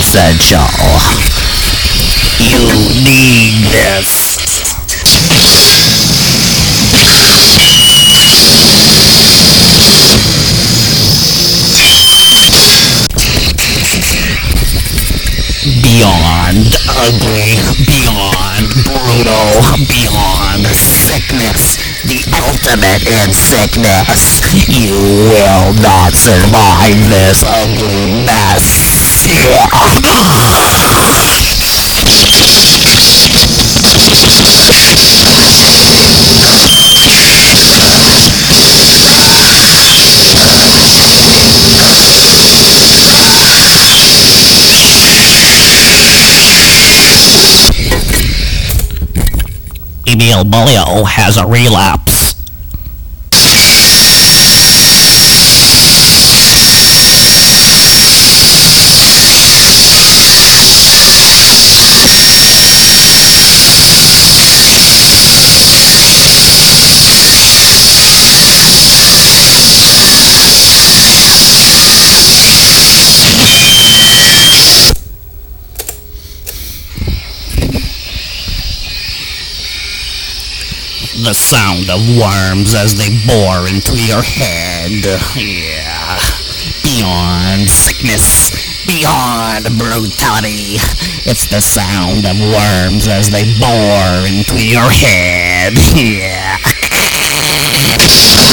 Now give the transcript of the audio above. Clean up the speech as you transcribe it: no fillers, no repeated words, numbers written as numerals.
essential. You need this. Beyond ugly, beyond brutal, beyond sickness, the ultimate in sickness. You will not survive this ugly mess. Emil Bulio has a relapse. The sound of worms as they bore into your head. Yeah. Beyond sickness, beyond brutality. It's the sound of worms as they bore into your head. Yeah.